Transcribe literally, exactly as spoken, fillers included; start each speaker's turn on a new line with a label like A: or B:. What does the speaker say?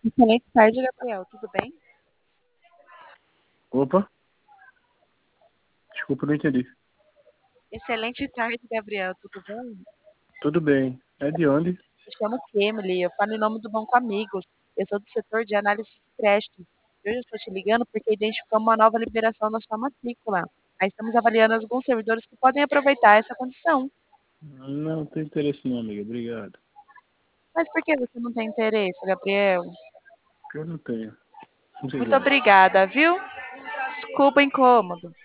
A: Excelente tarde, Gabriel. Tudo bem?
B: Opa, desculpa, não entendi.
A: Excelente tarde, Gabriel. Tudo bem?
B: Tudo bem. É de onde?
A: Me chamo Kemily. Eu falo em nome do Banco Amigos. Eu sou do setor de análise de crédito. Hoje eu estou te ligando porque identificamos uma nova liberação na sua matrícula. Aí estamos avaliando alguns servidores que podem aproveitar essa condição.
B: Não tenho interesse não, amiga. Obrigado.
A: Mas por que você não tem interesse, Gabriel?
B: Eu não tenho.
A: Muito
B: Obrigado.
A: obrigada, viu? Desculpa o incômodo.